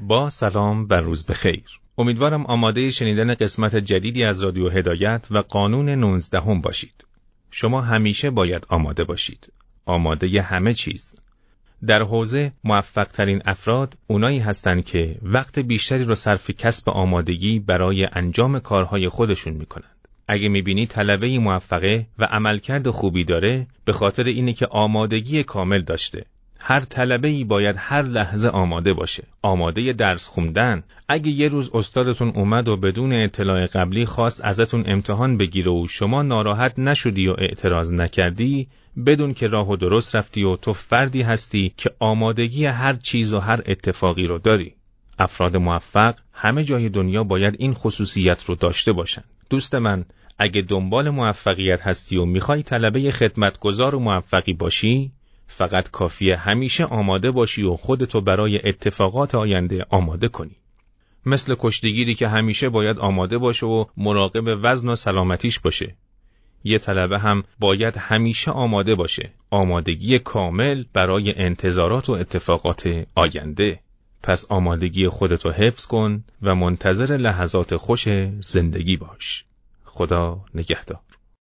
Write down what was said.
با سلام و روز بخیر. امیدوارم آماده شنیدن قسمت جدیدی از رادیو هدایت و قانون 19 باشید. شما همیشه باید آماده باشید. آماده همه چیز. در حوزه موفق ترین افراد اونایی هستن که وقت بیشتری رو صرف کسب آمادگی برای انجام کارهای خودشون میکنن. اگه میبینی طلبه‌ای موفقه و عملکرد خوبی داره، به خاطر اینه که آمادگی کامل داشته. هر طلبه‌ای باید هر لحظه آماده باشه. آماده درس خوندن. اگه یه روز استادتون اومد و بدون اطلاع قبلی خواست ازتون امتحان بگیره و شما ناراحت نشدی و اعتراض نکردی، بدون که راه و درست رفتی و تو فردی هستی که آمادگی هر چیز و هر اتفاقی رو داری. افراد موفق همه جای دنیا باید این خصوصیت رو داشته باشن. دوست من، اگه دنبال موفقیت هستی و میخوای طلبه خدمتگزار و موفقی باشی، فقط کافیه همیشه آماده باشی و خودتو برای اتفاقات آینده آماده کنی. مثل کشتیگیری که همیشه باید آماده باشه و مراقب وزن و سلامتیش باشه. یه طلبه هم باید همیشه آماده باشه. آمادگی کامل برای انتظارات و اتفاقات آینده. پس آمادگی خودتو حفظ کن و منتظر لحظات خوش زندگی باش. خدا نگهدار.